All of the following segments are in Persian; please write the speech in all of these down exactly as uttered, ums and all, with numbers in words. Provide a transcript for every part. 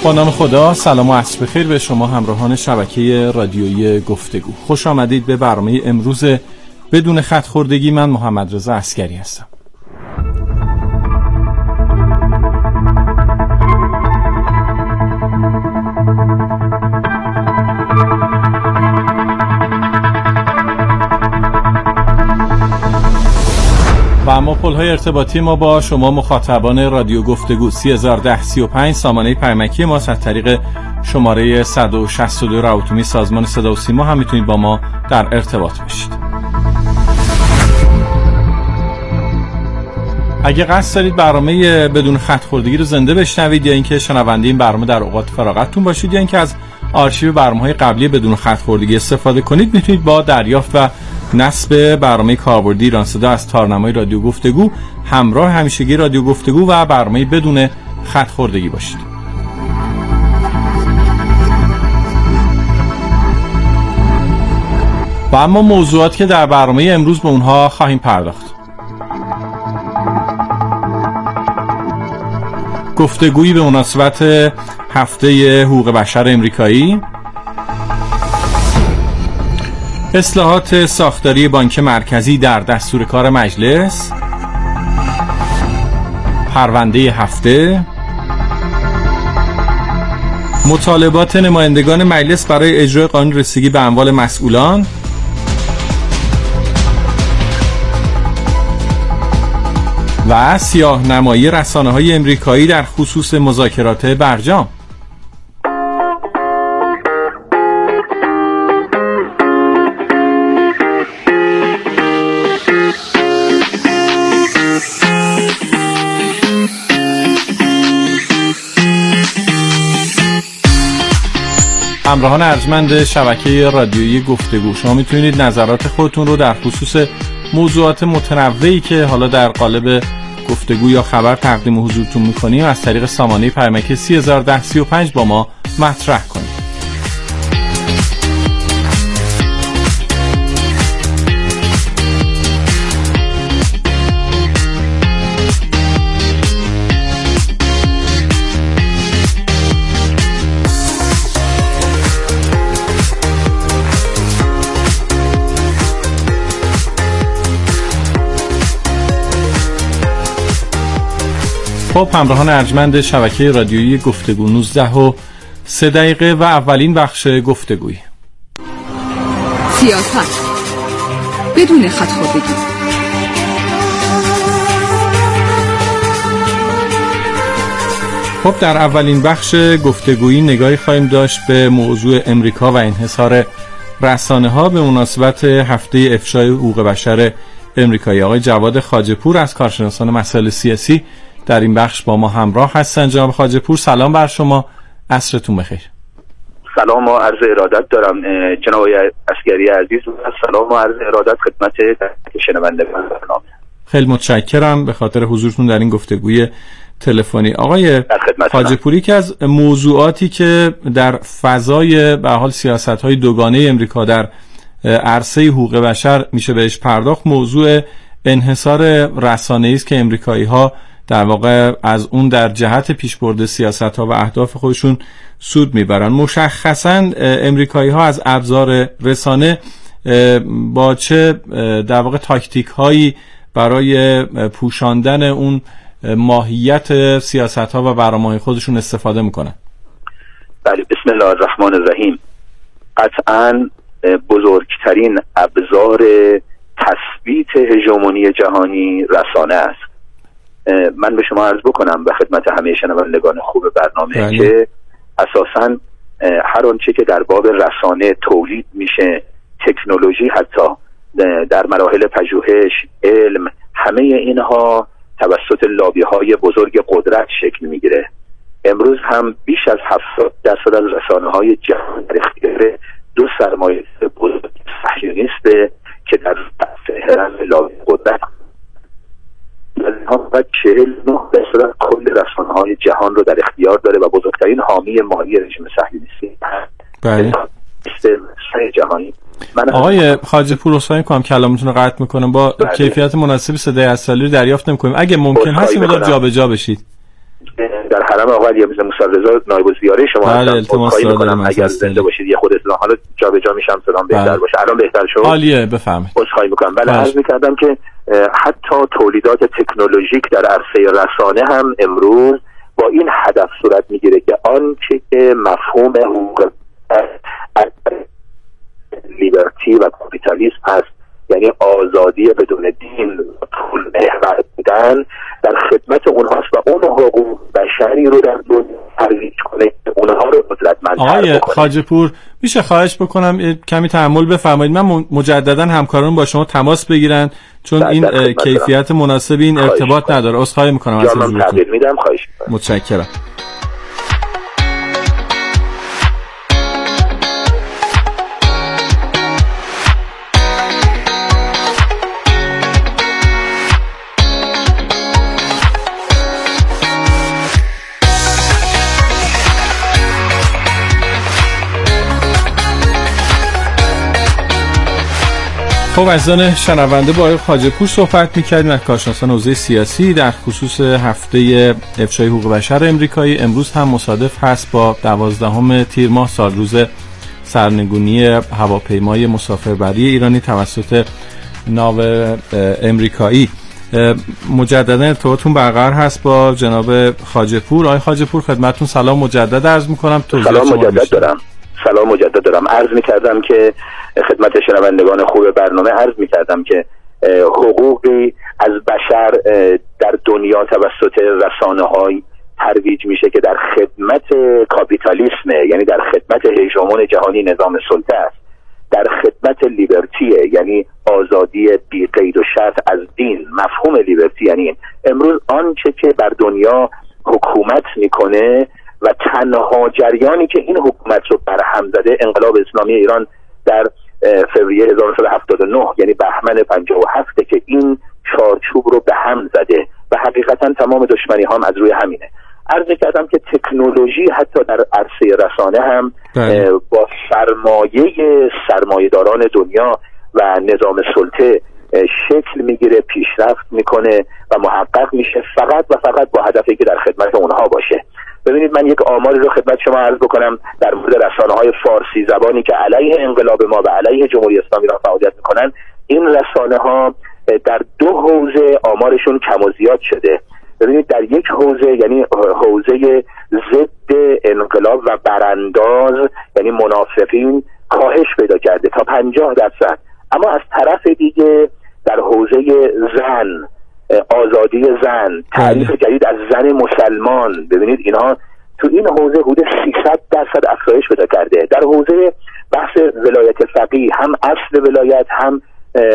با نام خدا، سلام و عصر بخیر به شما همراهان شبکه رادیویی گفتگو. خوش آمدید به برنامه امروز بدون خط خوردگی. من محمد رضا عسکری هستم. و اما پل‌های ارتباطی ما با شما مخاطبان رادیو گفتگو سه هزار و ده سی و پنج سامانه پیامکی ما از طریق شماره صد و شصت و دو رایتومی سازمان صدا و سیما هم میتونید با ما در ارتباط باشید. اگه قصد دارید برنامه بدون خط خوردگی رو زنده بشنوید یا اینکه شنونده این برنامه در اوقات فراغتتون باشید یا اینکه از آرشیو برنامه‌های قبلی بدون خط خوردگی استفاده کنید، میتونید با دریافت و نصب برنامه کاربردی ایران صدا از تارنمای رادیو گفتگو همراه همیشگی رادیو گفتگو و برنامه بدون خط خوردگی باشید. و اما موضوعاتی که در برنامه امروز به اونها خواهیم پرداخت: گفتگویی به مناسبت هفته حقوق بشر امریکایی، اصلاحات ساختاری بانک مرکزی در دستور کار مجلس، پرونده هفته، مطالبات نمایندگان مجلس برای اجرای قانون رسیدگی به اموال مسئولان و سیاه‌نمایی رسانه‌های امریکایی در خصوص مذاکرات برجام. همراهان ارجمند شبکه رادیویی گفتگو، شما میتونید نظرات خودتون رو در خصوص موضوعات متنوعی که حالا در قالب گفتگو یا خبر تقدیم حضورتون میکنیم از طریق سامانه پیامکی سه هزار و ده سی و پنج با ما مطرح کنید. خب همراهان ارجمند شبکه رادیویی گفتگو، نوزده و سه دقیقه و اولین بخش گفتگویی. سیاست بدون خط خوردگی. خب در اولین بخش گفتگویی نگاهی خواهیم داشت به موضوع امریکا و انحصار رسانه‌ها به مناسبت هفته افشای حقوق بشر امریکایی. آقای جواد خواجه‌پور از کارشناسان مسائل سیاسی در این بخش با ما همراه هستن. جناب خواجه‌پور سلام بر شما، عصرتون بخیر. سلام و عرض ارادت دارم جناب عسکری عزیز و سلام و عرض ارادت خدمت شنوندگان برنامه. خیلی متشکرم به خاطر حضورتون در این گفتگوی تلفنی. آقای خواجه‌پوری، که از موضوعاتی که در فضای به حال سیاست‌های دوگانه امریکا در عرصه حقوق بشر میشه بهش پرداخت، موضوع انحصار رسانه‌ای است که امریکایی‌ها در واقع از اون در جهت پیشبرد سیاست‌ها و اهداف خودشون سود میبرن. مشخصاً امریکایی‌ها از ابزار رسانه با چه در واقع تاکتیک‌هایی برای پوشاندن اون ماهیت سیاست‌ها و برنامه‌های خودشون استفاده میکنن؟ بله، بسم الله الرحمن الرحیم. قطعاً بزرگترین ابزار تثبیت هژمونی جهانی رسانه است. من به شما عرض بکنم و خدمت همه شنوندگان خوب برنامه بله. که اساساً هر آنچه که در باب رسانه تولید میشه، تکنولوژی، حتی در مراحل پژوهش، علم، همه اینها توسط لابی‌های بزرگ قدرت شکل میگیره. امروز هم بیش از هفتاد درصد از رسانه‌های جهان در اختیار دو سرمایه بزرگ صهیونیسته که در حرم لابی قدرت و چهل و نه درصد کل رسانه‌های جهان رو در اختیار داره و بزرگترین حامی مالی رژیم صهیونیستی بله است جهانی. آقای خواجه‌پور، عذرخواهی می‌کنم کلامتون رو قطع می‌کنم، با بله. کیفیت مناسب صدای اصلی رو دریافت نمی‌کنیم. اگه ممکن هست این مقدار جابجا بشید. در حرم آقا علی مثل موسی رضا نایب الزیاره شما هستم. خواهی میکنم اگر زنده باشید یه خود اصلا حالا جا به جا میشم صدام بهتر باشه. الان بهتر شد؟ عالیه، بفهمید. عذرخواهی میکنم. بله، عرض میکردم که حتی تولیدات تکنولوژیک در عرصه رسانه هم امروز با این هدف صورت میگیره که آنچه که مفهوم حقوق لیبرتی و کاپیتالیسم هست، یعنی آزادی بدون دین و پول محور بودن، در خدمت اونهاست و اون حقوق بشری رو در دنیا ترویج کنه که اونها رو قدرتمندتر بکنه. آقای خواجه‌پور میشه خواهش بکنم کمی تحمل بفرمایید؟ من مجددا همکاران با شما تماس بگیرن چون این کیفیت مناسبی این ارتباط نداره. عذرخواهی میکنم از حضورتون. تغییر میدم. خواهش میکنم. متشکرم. خب عزیزان شنونده، با آقای خواجه‌پور صحبت می‌کردیم از کارشناسان حوزه سیاسی در خصوص هفته افشای حقوق بشر امریکایی. امروز هم مصادف هست با دوازدهم تیر ماه، سال روز سرنگونی هواپیمای مسافربری ایرانی توسط ناو امریکایی. مجددا ارتباطتون برقرار هست با جناب خواجه‌پور. آقای خواجه‌پور خدمتتون سلام مجدد عرض می‌کنم. سلام مجدد دارم. سلام مجدد دارم. عرض می‌کردم که خدمت شنوندگان خوب برنامه عرض می‌کردم که حقوقی از بشر در دنیا توسط رسانه‌های ترویج میشه که در خدمت کاپیتالیسمه، یعنی در خدمت هژمون جهانی نظام سلطه است، در خدمت لیبرتیه، یعنی آزادی بی قید و شرط از دین. مفهوم لیبرتی یعنی امروز آنچه که بر دنیا حکومت میکنه و تنها جریانی که این حکومت رو برهم زده انقلاب اسلامی ایران در فوریه هزار و نهصد و هفتاد و نه، یعنی بهمن پنجاه و هفت، که این چارچوب رو به هم زده و حقیقتا تمام دشمنی هم از روی همینه. عرض کردم که تکنولوژی حتی در عرصه رسانه هم با سرمایه سرمایه‌داران دنیا و نظام سلطه شکل میگیره، پیشرفت میکنه و محقق میشه، فقط و فقط با هدفی که در خدمت اونها باشه. ببینید من یک آماری رو خدمت شما عرض بکنم در مورد رسانه‌های فارسی زبانی که علیه انقلاب ما و علیه جمهوری اسلامی را فعالیت میکنن. این رسانه‌ها در دو حوزه آمارشون کم و زیاد شده. ببینید در یک حوزه، یعنی حوزه ضد انقلاب و برانداز، یعنی منافقین، کاهش پیدا کرده تا پنجاه درصد. اما از طرف دیگه در حوزه زن، آزادی زن، تعریف جدید از زن مسلمان، ببینید اینها تو این حوزه حدود سیصد درصد افزایش پیدا کرده. در حوزه بحث ولایت فقیه، هم اصل ولایت هم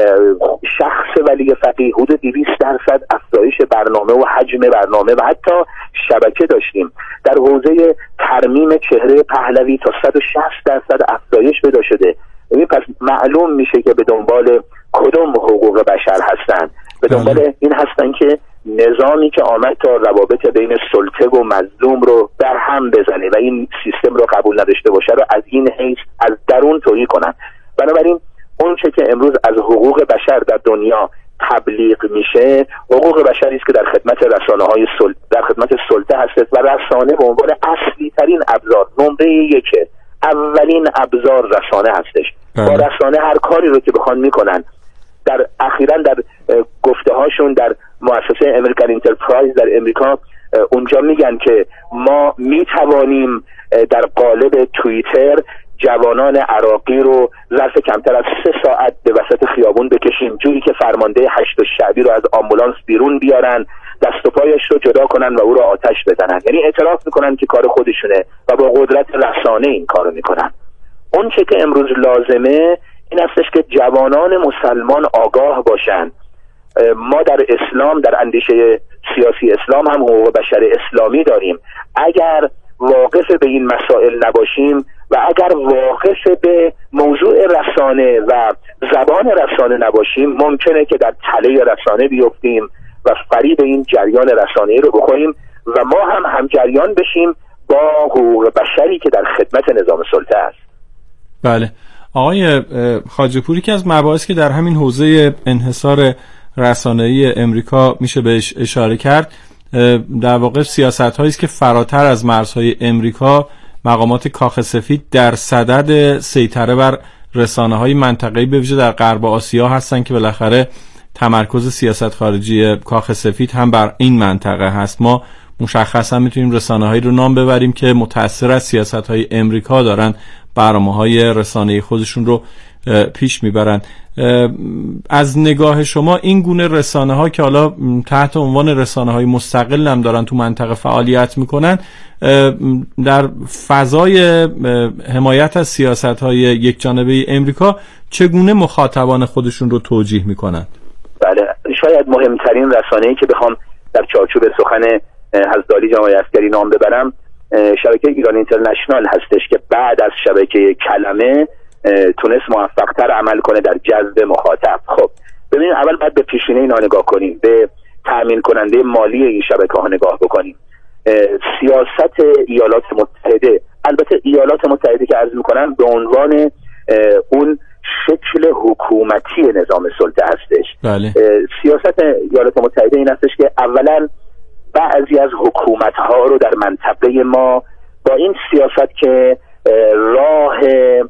شخص ولی فقیه، حدود دویست درصد افزایش برنامه و حجم برنامه و حتی شبکه داشتیم. در حوزه ترمیم چهره پهلوی تا صد و شصت درصد افزایش پیدا شده. یعنی پس معلوم میشه که به دنبال کدوم حقوق بشر هستن. به دنبال این هستن که نظامی که آمد تا روابط بین سلطه و مظلوم رو در هم بزنه و این سیستم رو قبول نداشته باشه رو از این حیث از درون توهی کنن. بنابراین اون چه که امروز از حقوق بشر در دنیا تبلیغ میشه، حقوق بشری است که در خدمت رسانه‌های سلطه در خدمت سلطه هست و رسانه به عنوان اصلی ترین ابزار، نمره یک، اولین ابزار رسانه هستش. با رسانه هر کاری رو که بخوان میکنن. در اخیراً در گفته هاشون در مؤسسه امریکن انترپرایز در امریکا اونجا میگن که ما میتوانیم در قالب توییتر جوانان عراقی رو ظرف کمتر از سه ساعت به وسط خیابون بکشیم، جوری که فرمانده هشت شعبی رو از آمبولانس بیرون بیارن، دست و پایش رو جدا کنن و او رو آتش بزنن. یعنی اعتراف میکنن که کار خودشونه و با قدرت رسانه این کارو میکنن. اون چه که امروز لازمه این هستش که جوانان مسلمان آگاه باشن. ما در اسلام، در اندیشه سیاسی اسلام هم حقوق بشر اسلامی داریم. اگر واقف به این مسائل نباشیم و اگر واقف به موضوع رسانه و زبان رسانه نباشیم، ممکنه که در تله رسانه بیفتیم و فریب این جریان رسانه‌ای رو بخوریم و ما هم همجریان بشیم با حقوق بشری که در خدمت نظام سلطه است. بله آقای خواجه‌پور، که از مباحثی که در همین حوزه انحصار رسانه‌ای امریکا میشه بهش اشاره کرد در واقع سیاست‌هایی است که فراتر از مرزهای امریکا مقامات کاخ سفید در صدد سیطره بر رسانه‌های منطقه‌ای به ویژه در غرب آسیا هستن که بالاخره تمرکز سیاست خارجی کاخ سفید هم بر این منطقه هست. ما مشخصا میتونیم رسانه‌هایی رو نام ببریم که متأثر از سیاست‌های امریکا دارن برنامه‌های رسانه‌ای خودشون رو پیش میبرن. از نگاه شما این گونه رسانه‌ها که حالا تحت عنوان رسانه‌های مستقل هم دارن تو منطقه فعالیت میکنن، در فضای حمایت از سیاست‌های یک جانبه امریکا چگونه مخاطبان خودشون رو توجیه میکنن؟ بله، شاید مهمترین رسانه‌ای که بخوام در چارچوب سخن حضرت عالی جناب عسکری نام ببرم شبکه ایران اینترنشنال هستش که بعد از شبکه کلمه تونست موفق‌تر عمل کنه در جذب مخاطب. خب ببینید، اول باید به پیشینه اینا نگاه کنیم، به تأمین کننده مالی این شبکه‌ها نگاه بکنیم. سیاست ایالات متحده، البته ایالات متحده که عرض می‌کنم به عنوان اون شکل حکومتی نظام سلطه هستش. بله. سیاست ایالات متحده این هستش که اولا بعضی از حکومت‌ها رو در منطقه ما با این سیاست که راه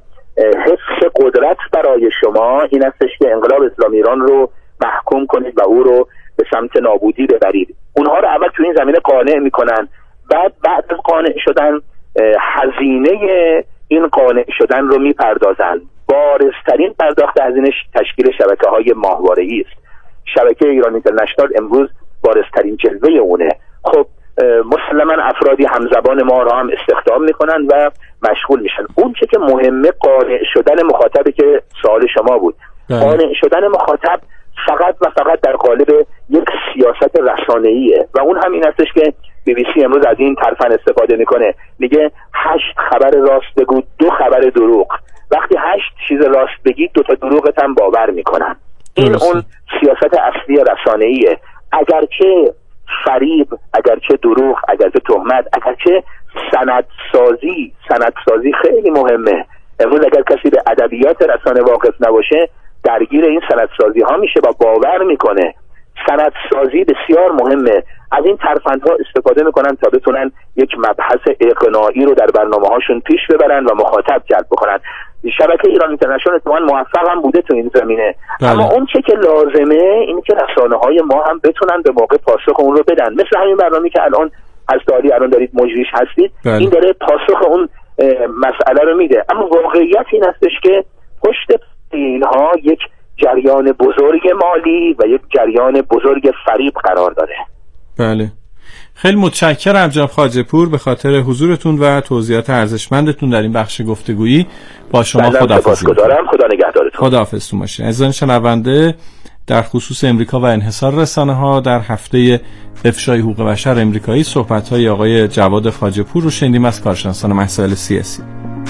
حفظ قدرت برای شما این هستش که انقلاب اسلامی ایران رو محکوم کنید و او رو به سمت نابودی ببرید، اونها رو اول تو این زمینه قانع میکنن، بعد بعد از قانع شدن هزینه این قانع شدن رو میپردازن. بارزترین پرداخت هزینه تشکیل شبکه های ماهواره‌ای است. شبکه ایران اینترنشنال امروز بارزترین جلوه اونه. خب مسلما افرادی همزبان ما را هم استخدام میکنن و مشغول میشن. اون چه که مهمه قانع شدن مخاطبی که سوال شما بود. قانع شدن مخاطب فقط و فقط در قالب یک سیاست رسانه‌ایه و اون هم این هستش که بی بی سی امروز از این طرفن استفاده میکنه، میگه هشت خبر راست بگو دو خبر دروغ. وقتی هشت چیز راست بگی دو تا دروغت هم باور میکنن. این اون سیاست اصلی رسانه‌ایه. اگرچه فریب، اگرچه دروغ، اگرچه تهمت، اگرچه سندسازی سندسازی خیلی مهمه. امروز اگر کسی به ادبیات رسانه واقف نباشه درگیر این سندسازی ها میشه و باور میکنه. سندسازی بسیار مهمه. از این ترفندها استفاده میکنن تا بتونن یک مبحث اقناعی رو در برنامه هاشون پیش ببرن و مخاطب جلب بکنن. شبکه ایران اینترنشنال اتفاقا موفق هم بوده تو این زمینه. بله. اما اون چه که لازمه این که رسانه های ما هم بتونن به موقع پاسخ اون رو بدن. مثل همین برنامه‌ای که الان از داری الان دارید مجریش هستید. بله. این داره پاسخ اون مسئله رو میده. اما واقعیت این هستش که پشت اینها یک جریان بزرگ مالی و یک جریان بزرگ فریب قرار داره. بله. خیلی متشکرم جناب خواجه‌پور به خاطر حضورتون و توضیحات ارزشمندتون در این بخش گفتگویی. با شما خداحافظی می‌کنم. خدا نگهدارتون. خداحافظتون باشید. عزیزان شنونده، در خصوص امریکا و انحصار رسانه‌ها در هفته افشای حقوق بشر امریکایی صحبت‌های آقای جواد خواجه‌پور رو شنیدیم از کارشناسان مسائل سیاسی.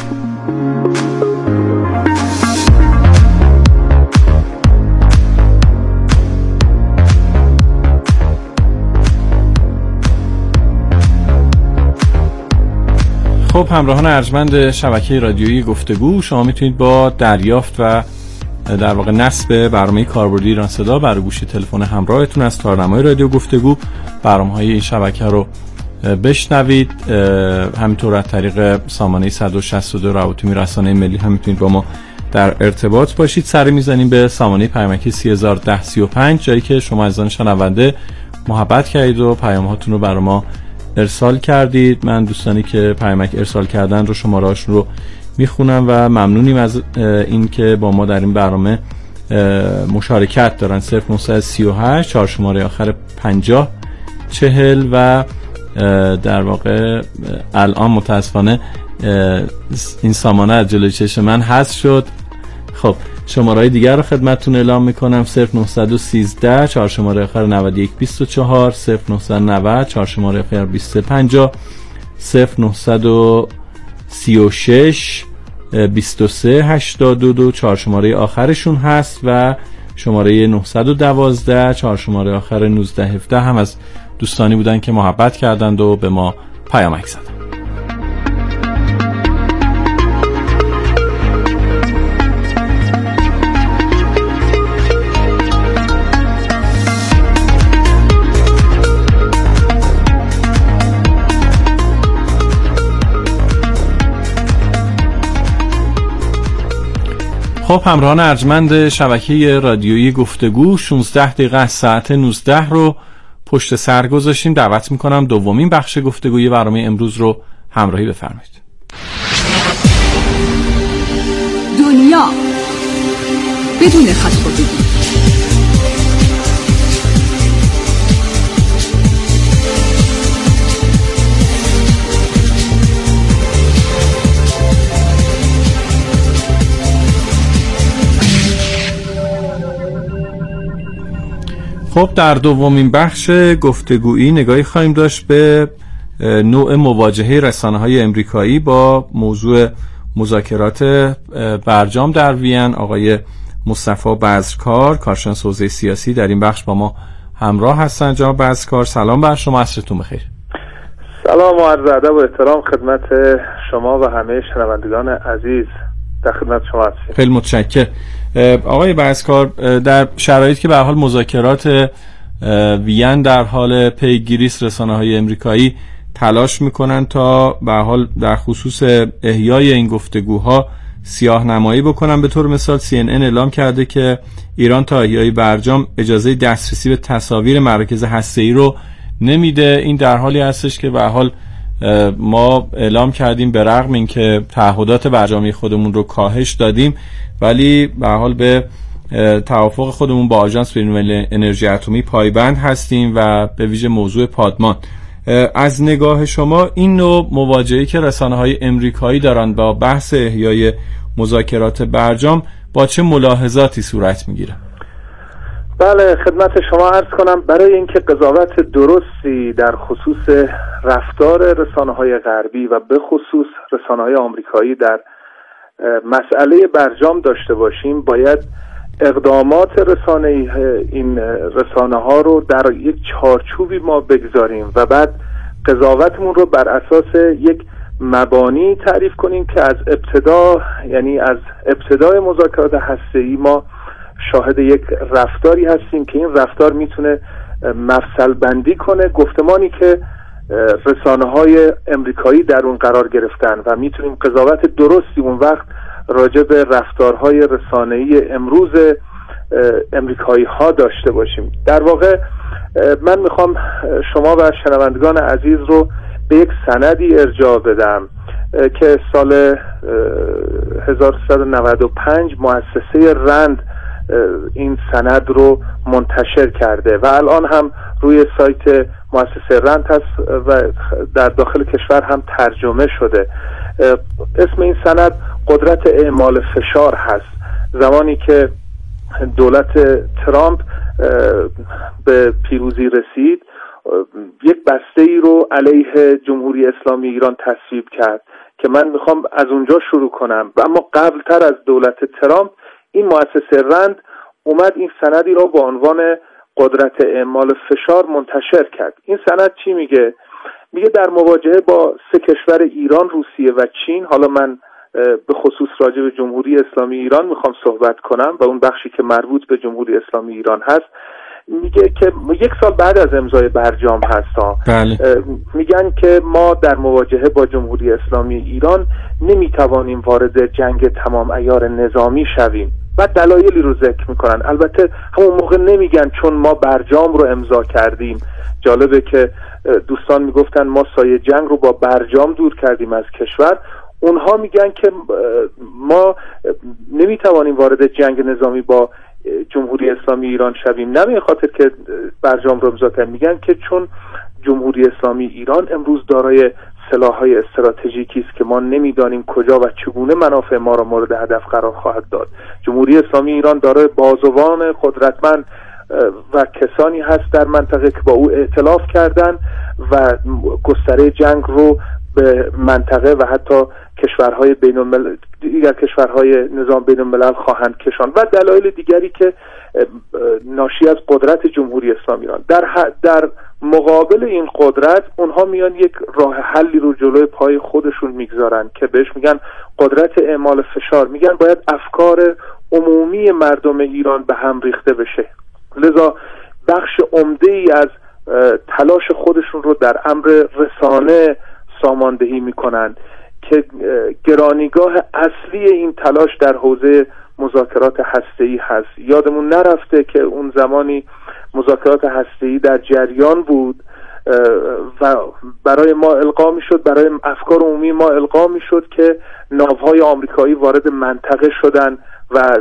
خب همراهان ارجمند شبکه رادیویی گفتگو، شما میتونید با دریافت و در واقع نصب برنامه کاربردی ایران صدا بر گوشی تلفن همراهتون از تارنمای رادیو گفتگو برنامه‌های این شبکه رو بشنوید. همینطور از طریق سامانه صد و شصت و دو روابط رسانه ملی هم میتونید با ما در ارتباط باشید. سری میزنیم به سامانه پیامکی سه هزار و ده سی و پنج، جایی که شما عزیزان شنونده محبت کردید و پیام‌هاتون رو برای ما ارسال کردید. من دوستانی که پیامک ارسال کردن رو شماره‌هاشون رو میخونم و ممنونیم از این که با ما در این برنامه مشارکت دارن. صفر نه سه هشت چهار شماره آخر پنجاه چهل و در واقع الان متاسفانه این سامانه از جلوی چشم من حذف شد. خب شماره‌های دیگر رو خدمتتون اعلام میکنم. صفر نه یک سه چهار شماره آخر نود و یک بیست و چهار، صفر نه نه صفر چهار شماره آخر بیست و سه پنجاه، صفر نه سه شش بیست و سه هشتاد و دو چهار شماره آخرشون هست و شماره نه یک دو چهار شماره آخر نوزده هفده هم از دوستانی بودن که محبت کردند و به ما پیامک زدن. خب همراهان ارجمند شبکه رادیویی گفتگو، شانزده دقیقه از ساعت نوزده رو پشت سر گذاشتیم. دعوت میکنم دومین بخش گفتگوی برنامه امروز رو همراهی بفرمایید. دنیا بدون خط‌خطی. خب در دومین بخش گفتگویی نگاهی خواهیم داشت به نوع مواجهه رسانه‌های امریکایی با موضوع مذاکرات برجام در وین. آقای مصطفی بزرکار، کارشناس حوزه سیاسی، در این بخش با ما همراه هستند. جناب بزرکار، سلام بر شما، عصرتون بخیر. سلام و عرض ادب و احترام خدمت شما و همه شنوندگان عزیز. در خدمت شما هستیم. خیلی متشکرم. آقای بزرکار، در شرایطی که به هر حال مذاکرات وین در حال پیگیری است، رسانه‌های امریکایی تلاش میکنن تا به هر حال در خصوص احیای این گفتگوها سیاه‌نمایی بکنن. به طور مثال سی ان ان اعلام کرده که ایران تا احیای برجام اجازه دسترسی به تصاویر مراکز هسته‌ای رو نمیده. این در حالی هستش که به هر حال ما اعلام کردیم به رغم اینکه تعهدات برجامی خودمون رو کاهش دادیم، ولی به هر حال به توافق خودمون با آژانس بین‌المللی انرژی اتمی پایبند هستیم و به ویژه موضوع پادمان. از نگاه شما این نوع مواجهه‌ای که رسانه‌های امریکایی دارن با بحث احیای مذاکرات برجام با چه ملاحظاتی صورت میگیره؟ بله، خدمت شما عرض کنم برای اینکه قضاوت درستی در خصوص رفتار رسانه‌های غربی و به خصوص رسانه‌های آمریکایی در مسئله برجام داشته باشیم، باید اقدامات رسانه این رسانه‌ها رو در یک چارچوبی ما بگذاریم و بعد قضاوتمون رو بر اساس یک مبانی تعریف کنیم که از ابتدا، یعنی از ابتدای مذاکرات هسته‌ای ما شاهد یک رفتاری هستیم که این رفتار میتونه مفصل بندی کنه گفتمانی که رسانه‌های امریکایی در اون قرار گرفتن و میتونیم قضاوت درستی اون وقت راجع به رفتارهای رسانه‌ای امروز امریکایی ها داشته باشیم. در واقع من میخوام شما و شنوندگان عزیز رو به یک سندی ارجاع بدم که سال هزار و سیصد و نود و پنج مؤسسه رند این سند رو منتشر کرده و الان هم روی سایت مؤسسه رند هست و در داخل کشور هم ترجمه شده. اسم این سند قدرت اعمال فشار هست. زمانی که دولت ترامپ به پیروزی رسید، یک بسته ای رو علیه جمهوری اسلامی ایران تصویب کرد که من میخوام از اونجا شروع کنم. اما قبل تر از دولت ترامپ این مؤسسه رند اومد این سندی را با عنوان قدرت اعمال فشار منتشر کرد. این سند چی میگه؟ میگه در مواجهه با سه کشور ایران، روسیه و چین، حالا من به خصوص راجع به جمهوری اسلامی ایران میخوام صحبت کنم و اون بخشی که مربوط به جمهوری اسلامی ایران هست، میگه که یک سال بعد از امضای برجام هست. بله. میگن که ما در مواجهه با جمهوری اسلامی ایران نمیتوانیم وارد جنگ تمام عیار نظامی شویم و دلایلی رو ذکر میکنن. البته همون موقع نمیگن چون ما برجام رو امضا کردیم. جالبه که دوستان میگفتن ما سایه جنگ رو با برجام دور کردیم از کشور. اونها میگن که ما نمیتوانیم وارد جنگ نظامی با جمهوری اسلامی ایران شویم، نه به خاطر که برجام رو امضا کردیم، میگن که چون جمهوری اسلامی ایران امروز دارای سلاح‌های استراتژیکی است که ما نمیدانیم کجا و چگونه منافع ما را مورد هدف قرار خواهد داد. جمهوری اسلامی ایران دارای بازوان قدرتمند و کسانی هست در منطقه که با او ائتلاف کردن و گستره جنگ رو به منطقه و حتی کشورهای بین الملل، دیگر کشورهای نظام بین الملل خواهند کشان و دلایل دیگری که ناشی از قدرت جمهوری اسلامی ایران. در در مقابل این قدرت اونها میان یک راه حلی رو جلوی پای خودشون میگذارن که بهش میگن قدرت اعمال فشار. میگن باید افکار عمومی مردم ایران به هم ریخته بشه، لذا بخش عمده‌ای از تلاش خودشون رو در امر رسانه ساماندهی میکنن که گرانیگاه اصلی این تلاش در حوزه مذاکرات هسته‌ای هست. یادمون نرفته که اون زمانی مذاکرات هسته‌ای در جریان بود و برای ما القا میشد، برای افکار عمومی ما القا میشد که ناوهای آمریکایی وارد منطقه شدن و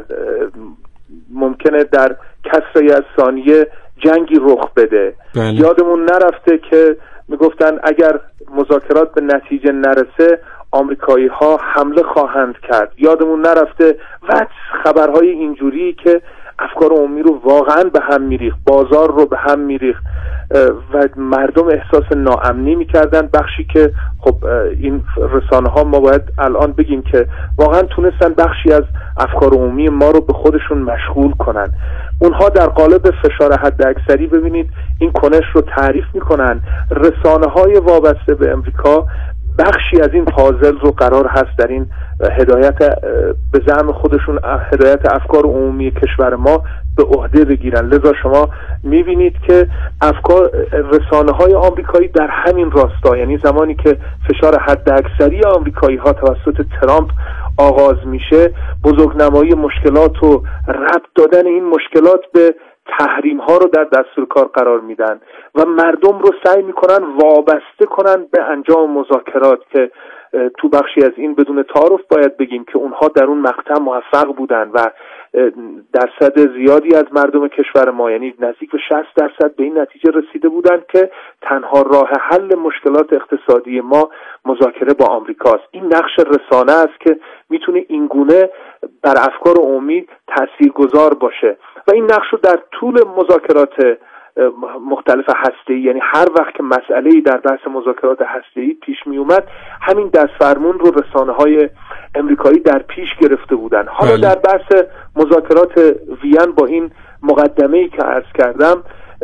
ممکنه در کسری از ثانیه جنگی رخ بده. بله. یادمون نرفته که میگفتن اگر مذاکرات به نتیجه نرسه آمریکایی ها حمله خواهند کرد. یادمون نرفته و خبرهای اینجوری که افکار عمومی رو واقعا به هم میریخت، بازار رو به هم میریخت و مردم احساس ناامنی میکردن. بخشی که خب این رسانه ها ما باید الان بگیم که واقعا تونستن بخشی از افکار عمومی ما رو به خودشون مشغول کنن. اونها در قالب فشار حد اکثری ببینید این کنش رو تعریف میکنن. رسانه های وابسته به امریکا بخشی از این پازل رو قرار هست در این هدایت به زعم خودشون هدایت افکار عمومی کشور ما به عهده بگیرن. لذا شما میبینید که افکار رسانه های آمریکایی در همین راستا، یعنی زمانی که فشار حد اکثری آمریکایی ها توسط ترامپ آغاز میشه، بزرگنمایی مشکلات و ربط دادن این مشکلات به تحریم ها رو در دستور کار قرار میدن و مردم رو سعی میکنن وابسته کنن به انجام مذاکرات که تو بخشی از این بدون تعارف باید بگیم که اونها در اون مقطع موفق بودن و درصد زیادی از مردم کشور ما، یعنی نزدیک به شصت درصد به این نتیجه رسیده بودن که تنها راه حل مشکلات اقتصادی ما مذاکره با آمریکاست. این نقش رسانه است که میتونه اینگونه بر افکار عمومی تاثیرگذار باشه و این نقش رو در طول مذاکرات مختلف هسته‌ای، یعنی هر وقت که مسئله‌ای در بحث مذاکرات هسته‌ای پیش می اومد همین دستفرمون رو رسانه‌های امریکایی در پیش گرفته بودن. حالا بله. در بحث مذاکرات وین با این مقدمه‌ای که عرض کردم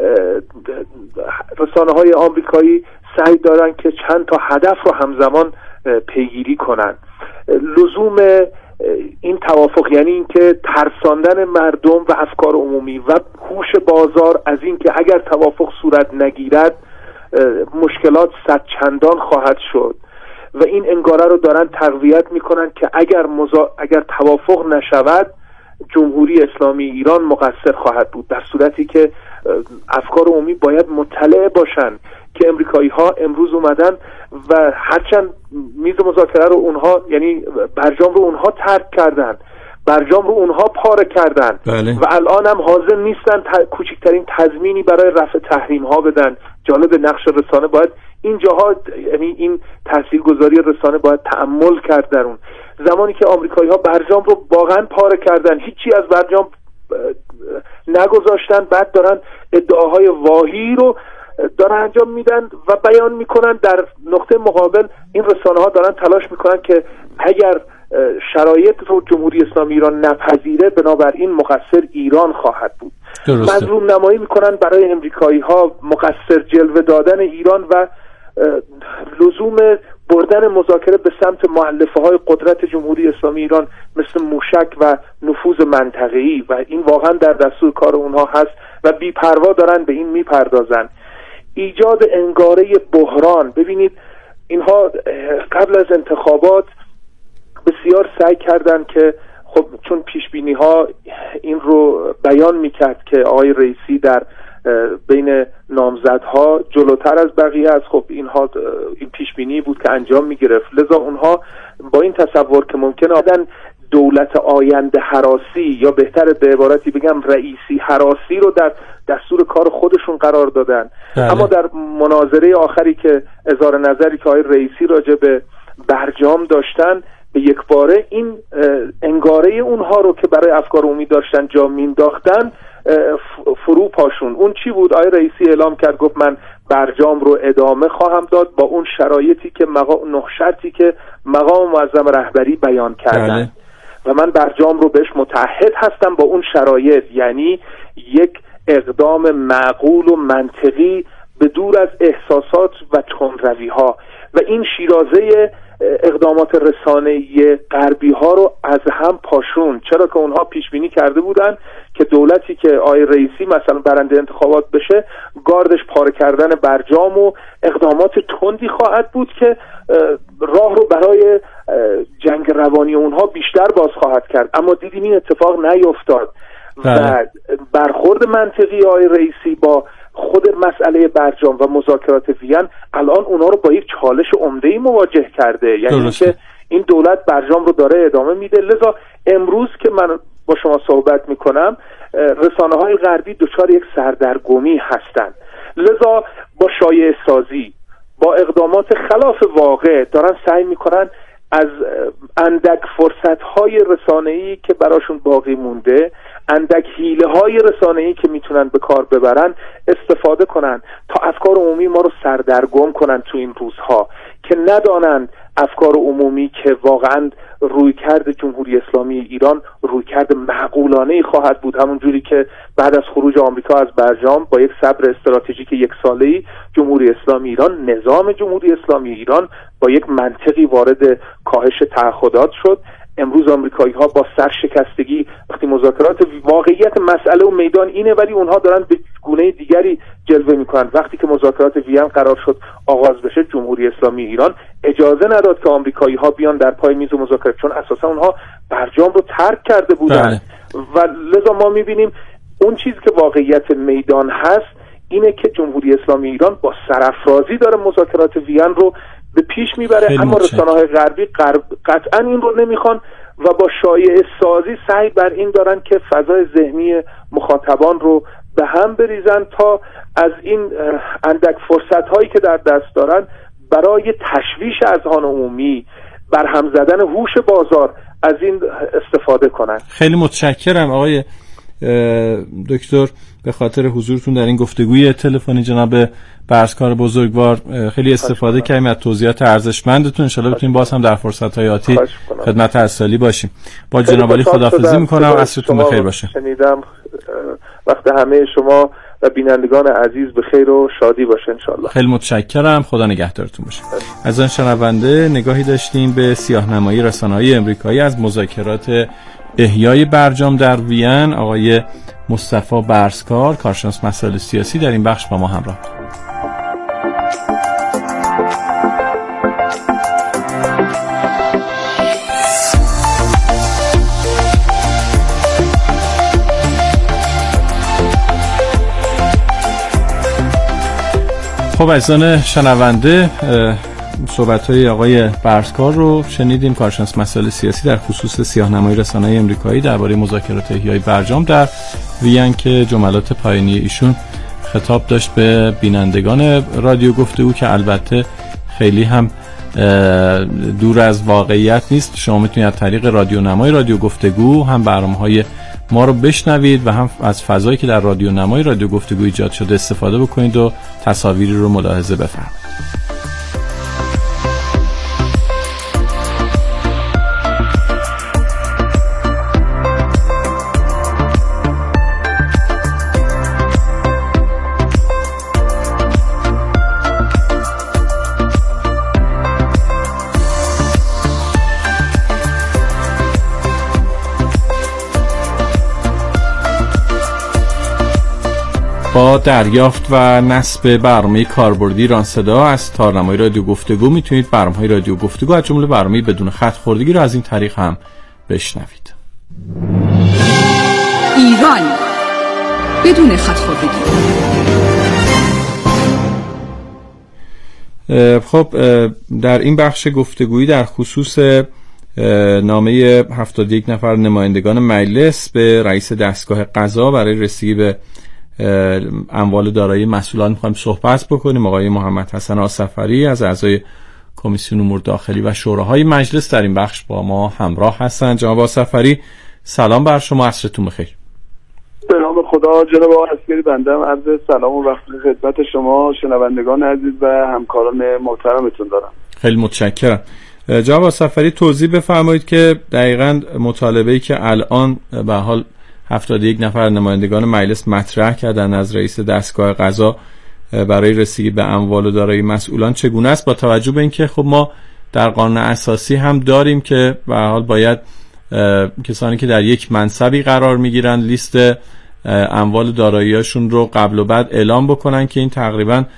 رسانه‌های آمریکایی سعی دارن که چند تا هدف رو همزمان پیگیری کنن. لزوم این توافق یعنی اینکه ترساندن مردم و افکار عمومی و هوش بازار از اینکه اگر توافق صورت نگیرد مشکلات صد چندان خواهد شد و این انگاره رو دارن تقویت میکنن که اگر مزا... اگر توافق نشود جمهوری اسلامی ایران مقصر خواهد بود، در صورتی که افکار عمومی باید مطلع باشن که امریکایی ها امروز اومدن و هرچند میز مذاکره رو اونها یعنی برجام رو اونها ترک کردن، برجام رو اونها پاره کردن بله. و الان هم حاضر نیستن ت... کوچکترین تضمینی برای رفع تحریم ها بدن. جالب نقش رسانه باید این جاها، یعنی این تاثیرگذاری رسانه باید تأمل کرد در اون. زمانی که آمریکایی ها برجام رو واقعا پاره کردن، هیچی از برجام نگذاشتن، بعد دارن ادعاهای واهی رو دارن انجام میدن و بیان میکنن. در نقطه مقابل این رسانه ها دارن تلاش میکنن که اگر شرایط رو جمهوری اسلامی ایران نپذیره بنابراین مقصر ایران خواهد بود. مظلوم نمایی میکنن برای امریکایی ها مقصر جلوه دادن ایران و لزوم بردن مذاکره به سمت مؤلفه های قدرت جمهوری اسلامی ایران مثل موشک و نفوذ منطقه‌ای و این واقعا در دستور کار اونها هست و بی‌پروا دارن به این میپردازن. ایجاد انگاره بحران. ببینید اینها قبل از انتخابات بسیار سعی کردن که خب چون پیشبینی ها این رو بیان میکرد که آقای رئیسی در بین نامزدها جلوتر از بقیه است، خب اینها این پیشبینی بود که انجام میگرفت. لذا اونها با این تصور که ممکنه آدن دولت آینده هراسی یا بهتر به عبارتی بگم رئیسی هراسی رو در دستور کار خودشون قرار دادن. بله. اما در مناظره آخری که اظهار نظری که آقای رئیسی راجع به برجام داشتن به یک باره این انگاره اونها رو که برای افکار عمومی داشتن جا مینداختن فرو پاشون. اون چی بود؟ آقای رئیسی اعلام کرد، گفت من برجام رو ادامه خواهم داد با اون شرایطی که مقام نه شرطی که مقام معظم رهبری بیان کردن. بله. و من برجام رو بهش متحد هستم با اون شرایط، یعنی یک اقدام معقول و منطقی به دور از احساسات و تندروی ها و این شیرازه اقدامات رسانه‌ای غربی ها رو از هم پاشون. چرا که اونها پیش بینی کرده بودن که دولتی که آقای رئیسی مثلا برنده انتخابات بشه گاردش پاره کردن برجام و اقدامات تندی خواهد بود که راه رو برای جنگ روان توانی اونها بیشتر باز خواهد کرد. اما دیدیم این اتفاق نیفتاد و برخورد منطقی آقای رئیسی با خود مسئله برجام و مذاکرات وین الان اونا رو با یک چالش عمده‌ای مواجه کرده، یعنی که این دولت برجام رو داره ادامه میده. لذا امروز که من با شما صحبت میکنم رسانه‌های غربی دچار یک سردرگمی هستند، لذا با شایعه سازی، با اقدامات خلاف واقع دارن سعی میکنن از اندک فرصت‌های رسانه‌ای که براشون باقی مونده، اندک حیله‌های رسانه‌ای که میتونن به کار ببرن استفاده کنن تا افکار عمومی ما رو سردرگم کنن تو این روزها، که ندانند افکار عمومی که واقعاً رویکرد جمهوری اسلامی ایران رویکرد معقولانه‌ای خواهد بود، همون جوری که بعد از خروج آمریکا از برجام با یک صبر استراتژیک یک ساله‌ای جمهوری اسلامی ایران، نظام جمهوری اسلامی ایران با یک منطقی وارد کاهش تعهدات شد. امروز آمریکایی‌ها با سرشکستگی وقتی مذاکرات واقعیت مسئله و میدان اینه، ولی اونها دارن به گونه دیگری جلوه میکنن. وقتی که مذاکرات وین قرار شد آغاز بشه، جمهوری اسلامی ایران اجازه نداد که آمریکایی‌ها بیان در پای میز مذاکرات، چون اساسا اونها برجام رو ترک کرده بودن. و لذا ما میبینیم اون چیزی که واقعیت میدان هست اینه که جمهوری اسلامی ایران با سرافرازی داره مذاکرات وین رو به پیش میبره، اما رسانه‌های غربی قطعا این رو نمیخوان و با شایعه سازی سعی بر این دارن که فضای ذهنی مخاطبان رو به هم بریزن تا از این اندک فرصت‌هایی که در دست دارن برای تشویش اذهان عمومی، برهم زدن هوش بازار از این استفاده کنن. خیلی متشکرم آقای دکتر به خاطر حضورتون در این گفتگوی تلفنی. جناب برسکار بزرگوار، خیلی استفاده کردیم از توضیحات ارزشمندتون. ان شاءالله بتونیم باز هم در فرصت‌های آتی خدمت ارسالی باشیم. با جناب علی خداحافظی می‌کنم. عصرتون بخیر باشه. شنیدم وقت همه شما و بینندگان عزیز به خیر و شادی باشه ان شاءالله. خیلی متشکرم. خدا نگهدارتون باشه. از آن شنونده نگاهی داشتیم به سیاه‌نمایی رسانه‌های آمریکایی از مذاکرات احیای برجام در وین. آقای مصطفی برسکار، کارشناس مسائل سیاسی، در این بخش با ما همراه. خب عزیزان شنونده، صحبت‌های آقای برسکار رو شنیدیم، کارشناس مسائل سیاسی در خصوص سیاه‌نمایی رسانه‌های آمریکایی درباره مذاکرات احیای برجام در وین که جملات پایانی ایشون خطاب داشت به بینندگان رادیو گفتگو که البته خیلی هم دور از واقعیت نیست. شما میتونید از طریق رادیو نمای رادیو گفتگو هم برنامه‌های ما رو بشنوید و هم از فضایی که در رادیو نمای رادیو گفتگو ایجاد شده استفاده بکنید و تصاویری رو ملاحظه بفرمایید. با دریافت و نصب برنامه کاربردی رانصدا از تارنمای رادیو گفتگو میتونید برنامه‌های رادیو گفتگو از جمله برنامه بدون خط خوردگی رو از این طریق هم بشنوید. ایران بدون خط خوردگی. خب در این بخش گفتگویی در خصوص نامه هفتاد و یک نفر نمایندگان مجلس به رئیس دستگاه قضا برای رسیدگی به اموال دارایی مسئولان می‌خوایم صحبت بکنیم. آقای محمد حسن آصفری از اعضای کمیسیون امور داخلی و شوراهای مجلس در این بخش با ما همراه هستند. جناب آصفری سلام بر شما، عصرتون بخیر. به نام خدا. جناب آقای عسکری، بنده هم عرض سلام و وقت خدمت شما شنوندگان عزیز و همکاران محترمتون دارم. خیلی متشکرم. جناب آصفری توضیح بفرمایید که دقیقاً مطالبه‌ای که الان به حال هفتاد و یک نفر نمایندگان مجلس مطرح کردن از رئیس دستگاه قضا برای رسیدگی به اموال و دارایی مسئولان چگونه است، با توجه به اینکه خب ما در قانون اساسی هم داریم که به هر حال باید کسانی که در یک منصبی قرار میگیرن لیست اموال و دارایی‌هاشون رو قبل و بعد اعلام بکنن که این تقریبا